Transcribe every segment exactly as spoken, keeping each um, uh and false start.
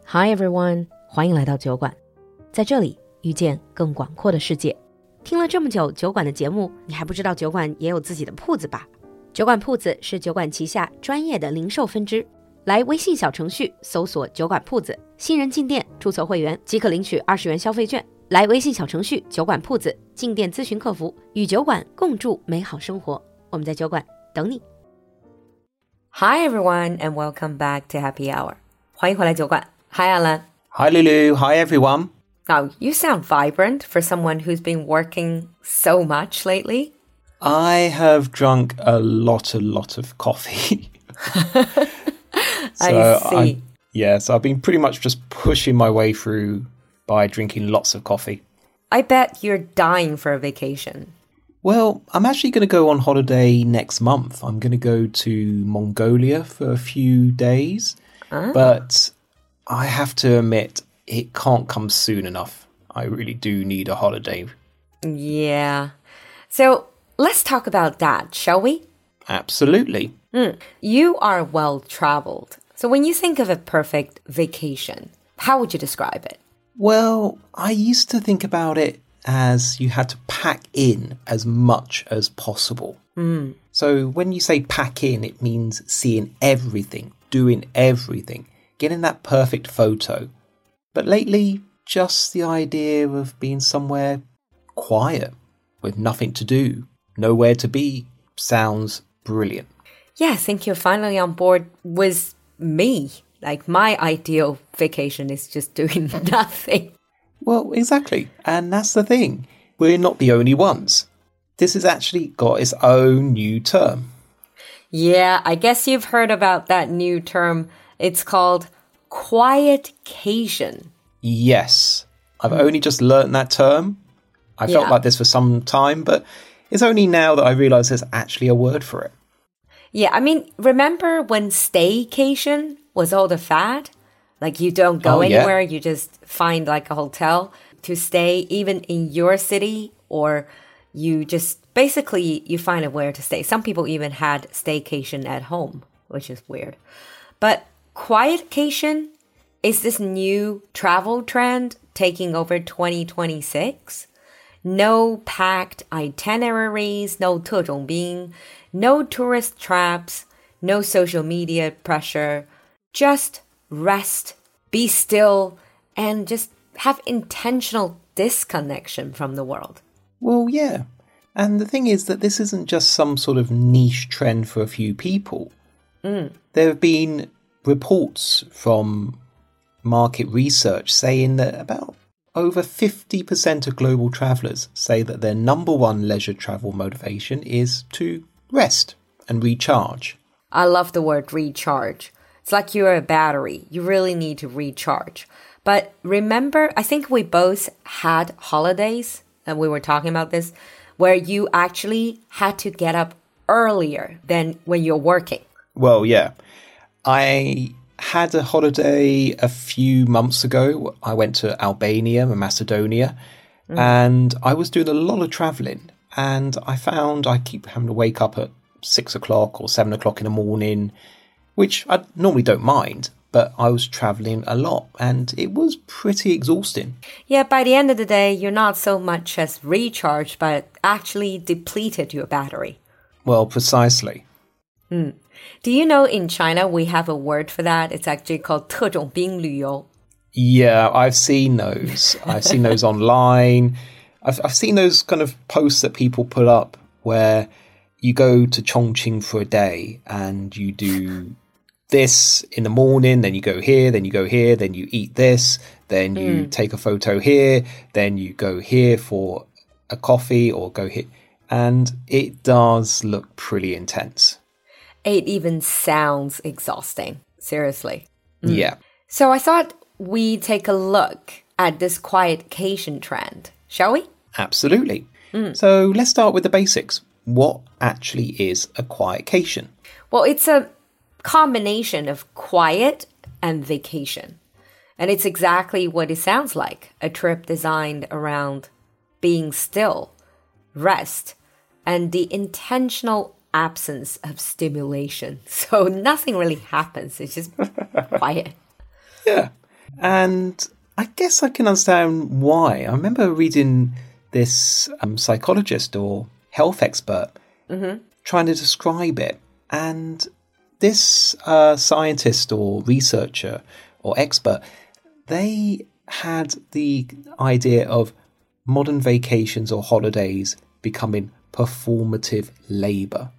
Hi everyone， 欢迎来到酒馆，在这里遇见更广阔的世界。听了这么久酒馆的节目，你还不知道酒馆也有自己的铺子吧？酒馆铺子是酒馆旗下专业的零售分支，来微信小程序搜索酒馆铺子，新人进店注册会员即可领取二十元消费券。来微信小程序酒馆铺子进店咨询客服，与酒馆共筑美好生活。我们在酒馆等你。Hi everyone and welcome back to Happy Hour. 欢迎回来酒馆。Hi Alan. Hi Lulu. Hi everyone. Now, you sound vibrant for someone who's been working so much lately. I have drunk a lot, a lot of coffee. so I see. I, yeah, so I've been pretty much just pushing my way through by drinking lots of coffee. I bet you're dying for a vacation. Well, I'm actually going to go on holiday next month. I'm going to go to Mongolia for a few days. Ah. But I have to admit, it can't come soon enough. I really do need a holiday. Yeah. So let's talk about that, shall we? Absolutely. Mm. You are well-traveled. So when you think of a perfect vacation, how would you describe it? Well, I used to think about it as you had to pack in as much as possible. Mm. So when you say pack in, it means seeing everything, doing everything, getting that perfect photo. But lately, just the idea of being somewhere quiet, with nothing to do, nowhere to be, sounds brilliant. Yeah, I think you're finally on board with me. Like, my ideal vacation is just doing nothing. Well, exactly. And that's the thing. We're not the only ones. This has actually got its own new term. Yeah, I guess you've heard about that new term. It's called quietcation. Yes. I've only just learnt that term. I felt yeah. like this for some time, but it's only now that I realise there's actually a word for it. Yeah, I mean, remember when staycation was all the fad? Like, you don't go oh, anywhere, yeah. you just find like a hotel to stay, even in your city, or you just basically you find a where to stay. Some people even had staycation at home, which is weird. But quietcation is this new travel trend taking over twenty twenty-six. No packed itineraries, no 特种兵, no tourist traps, no social media pressure, just rest, be still, and just have intentional disconnection from the world. Well, yeah. And the thing is that this isn't just some sort of niche trend for a few people. Mm. There have been reports from market research saying that about over fifty percent of global travellers say that their number one leisure travel motivation is to rest and recharge. I love the word recharge. It's like you're a battery. You really need to recharge. But remember, I think we both had holidays, and we were talking about this, where you actually had to get up earlier than when you're working. Well, yeah. I had a holiday a few months ago. I went to Albania and Macedonia, mm. and I was doing a lot of travelling. And I found I keep having to wake up at six o'clock or seven o'clock in the morning, which I normally don't mind, but I was travelling a lot and it was pretty exhausting. Yeah, by the end of the day, you're not so much as recharged, but actually depleted your battery. Well, precisely. Mm. Do you know in China we have a word for that? It's actually called 特种兵旅游. Yeah, I've seen those. I've seen those online. I've, I've seen those kind of posts that people put up where you go to Chongqing for a day and you do this in the morning, then you go here, then you go here, then you eat this, then you mm. take a photo here, then you go here for a coffee or go here. And it does look pretty intense. It even sounds exhausting. Seriously. Mm. Yeah. So I thought we'd take a look at this quietcation trend, shall we? Absolutely. Mm. So let's start with the basics. What actually is a quietcation? Well, it's a combination of quiet and vacation. And it's exactly what it sounds like. A trip designed around being still, rest, and the intentional absence of stimulation. So nothing really happens. It's just quiet. Yeah. And I guess I can understand why. I remember reading this um, psychologist or health expert mm-hmm. trying to describe it. And this uh, scientist or researcher or expert, they had the idea of modern vacations or holidays becoming performative labor.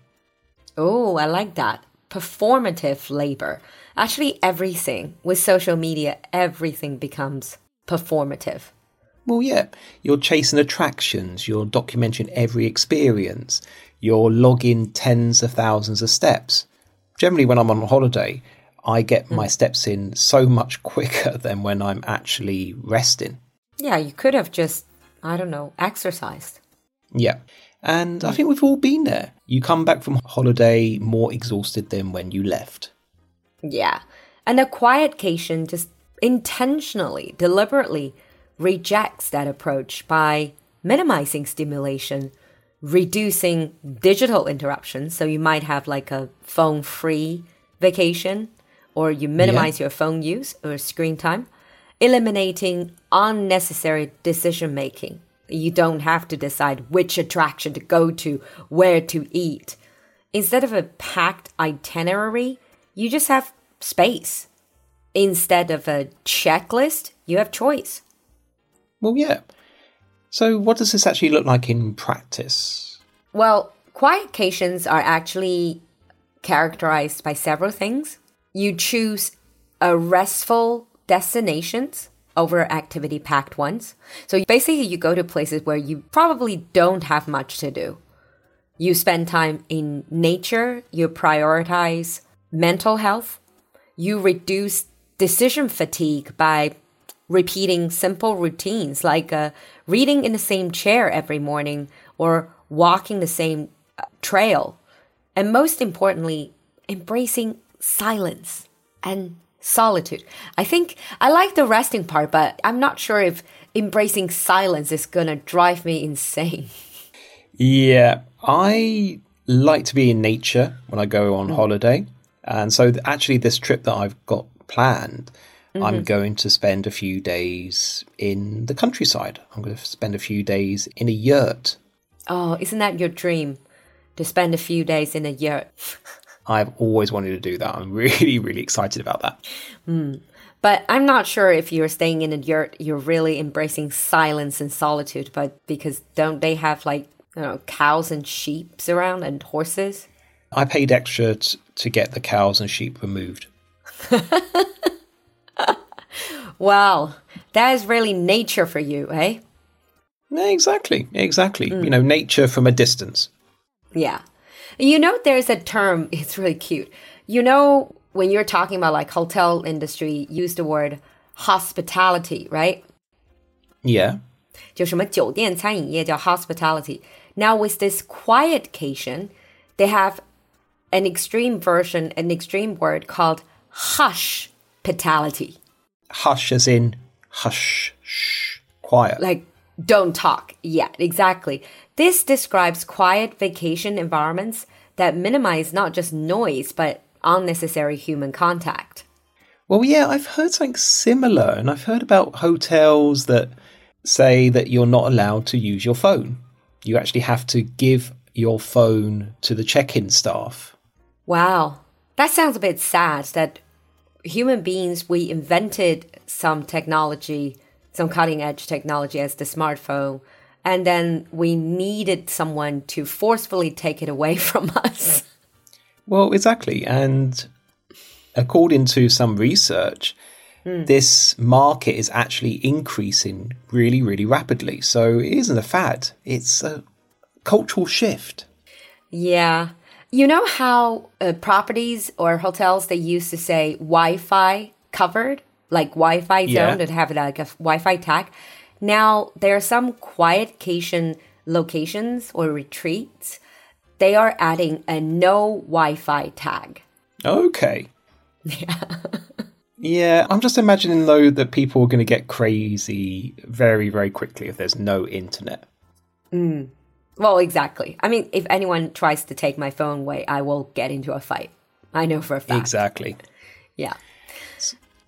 Oh, I like that. Performative labor. Actually, everything with social media, everything becomes performative. Well, yeah, you're chasing attractions, you're documenting every experience, you're logging tens of thousands of steps. Generally, when I'm on holiday, I get my mm. steps in so much quicker than when I'm actually resting. Yeah, you could have just, I don't know, exercised. Yeah. And I think we've all been there. You come back from holiday more exhausted than when you left. Yeah. And a quietcation just intentionally, deliberately rejects that approach by minimizing stimulation, reducing digital interruptions. So you might have like a phone-free vacation, or you minimize yeah. your phone use or screen time, eliminating unnecessary decision-making. You don't have to decide which attraction to go to, where to eat. Instead of a packed itinerary, you just have space. Instead of a checklist, you have choice. Well, yeah. So what does this actually look like in practice? Well, quietcations are actually characterized by several things. You choose a restful destinations over activity-packed ones. So basically, you go to places where you probably don't have much to do. You spend time in nature, you prioritize mental health, you reduce decision fatigue by repeating simple routines like uh, reading in the same chair every morning or walking the same uh, trail. And most importantly, embracing silence and solitude. I think I like the resting part, but I'm not sure if embracing silence is going to drive me insane. Yeah, I like to be in nature when I go on mm. holiday. And so actually this trip that I've got planned, mm-hmm. I'm going to spend a few days in the countryside. I'm going to spend a few days in a yurt. Oh, isn't that your dream? To spend a few days in a yurt? I've always wanted to do that. I'm really, really excited about that. Mm. But I'm not sure if you're staying in a yurt, you're really embracing silence and solitude. But because don't they have like, you know, cows and sheep around and horses? I paid extra t- to get the cows and sheep removed. Wow, that is really nature for you, eh? Yeah, exactly, exactly. Mm. You know, nature from a distance. Yeah. You know, there's a term, it's really cute. You know, when you're talking about like hotel industry, use the word hospitality, right? Yeah. 就什么酒店餐饮业叫 hospitality. Now with this quietcation, they have an extreme version, an extreme word called hush-pitality. Hush as in hush, shh, quiet. Like, don't talk. Yeah, exactly. This describes quiet vacation environments that minimize not just noise, but unnecessary human contact. Well, yeah, I've heard something similar, and I've heard about hotels that say that you're not allowed to use your phone. You actually have to give your phone to the check-in staff. Wow. That sounds a bit sad that human beings, we invented some technology, some cutting-edge technology as the smartphone, and then we needed someone to forcefully take it away from us. Well, exactly. And according to some research, mm. this market is actually increasing really, really rapidly. So it isn't a fad. It's a cultural shift. Yeah. You know how uh, properties or hotels, they used to say Wi-Fi covered, like Wi-Fi zone, yeah. that have like a Wi-Fi tag. Now, there are some quietcation locations or retreats. They are adding a no Wi-Fi tag. Okay. Yeah. Yeah, I'm just imagining, though, that people are going to get crazy very, very quickly if there's no internet. Mm. Well, exactly. I mean, if anyone tries to take my phone away, I will get into a fight. I know for a fact. Exactly. Yeah. Mm.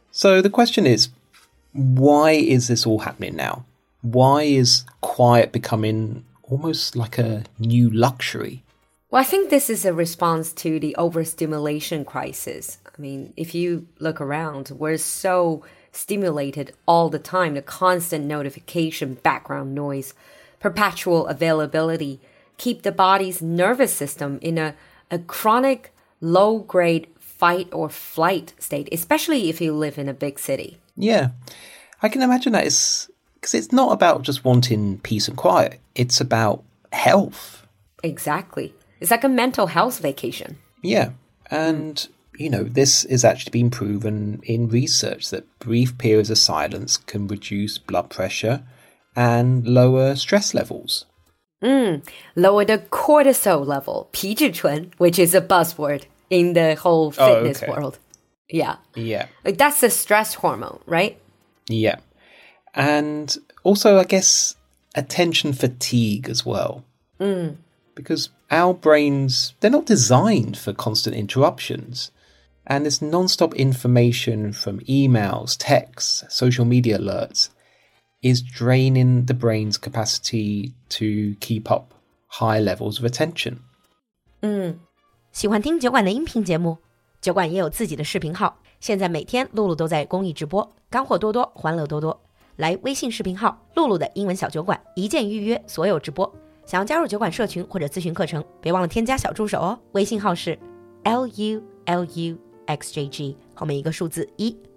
So the question is, why is this all happening now? Why is quiet becoming almost like a new luxury? Well, I think this is a response to the overstimulation crisis. I mean, if you look around, we're so stimulated all the time. The constant notification, background noise, perpetual availability keep the body's nervous system in a, a chronic low-grade fight or flight state, especially if you live in a big city. Yeah, I can imagine that. It's because it's not about just wanting peace and quiet. It's about health. Exactly. It's like a mental health vacation. Yeah, and, you know, this is actually been proven in research that brief periods of silence can reduce blood pressure and lower stress levels. Mm, lower the cortisol level, 皮质醇, which is a buzzword in the whole fitness oh, okay. world. Yeah. Yeah. Like that's the stress hormone, right? Yeah. And also, I guess, attention fatigue as well. Mm. Because our brains, they're not designed for constant interruptions. And this non-stop information from emails, texts, social media alerts is draining the brain's capacity to keep up high levels of attention. 嗯，喜欢听酒馆的音频节目，酒馆也有自己的视频号，现在每天露露都在公益直播，干货多多，欢乐多多。来微信视频号露露的英文小酒馆，一键预约所有直播。想要加入酒馆社群或者咨询课程，别忘了添加小助手哦。微信号是 L U L U X J G 后面一个数字一。